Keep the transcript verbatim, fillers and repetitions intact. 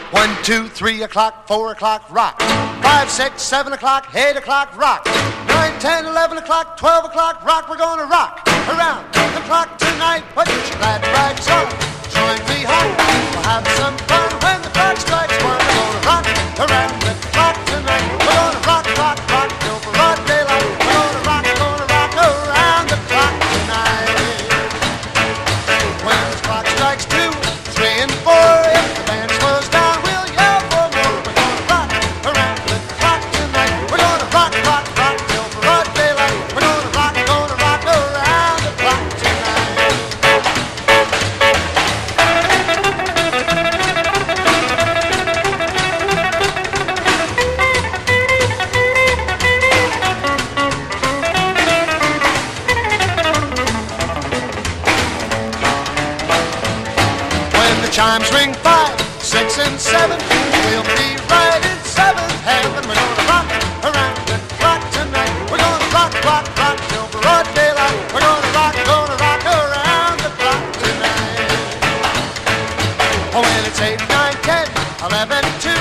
One, two, three o'clock, four o'clock, rock. Five, six, seven o'clock, eight o'clock, rock. Nine, ten, eleven o'clock, twelve o'clock, rock. We're gonna rock around the clock tonight. Put your glad rags on, join me home. We'll have some fun when the clock strikes one. We're gonna rock around the clock tonight. We're gonna rock, rock, rock till broad daylight. We're gonna rock, gonna rock around the clock tonight. When the clock strikes two, three and four, if the band slows down, we'll yell for more. We're gonna rock around the clock tonight. We're gonna rock, rock, rock till broad daylight. We're gonna rock, gonna rock around the clock tonight. When the chimes ring five, six, and seven, we'll be right in seventh heaven. We're gonna rock around the clock tonight. We're gonna rock, rock, rock till broad daylight. We're gonna rock, gonna rock around the clock tonight. Oh, when it's eight, nine, ten, eleven, two.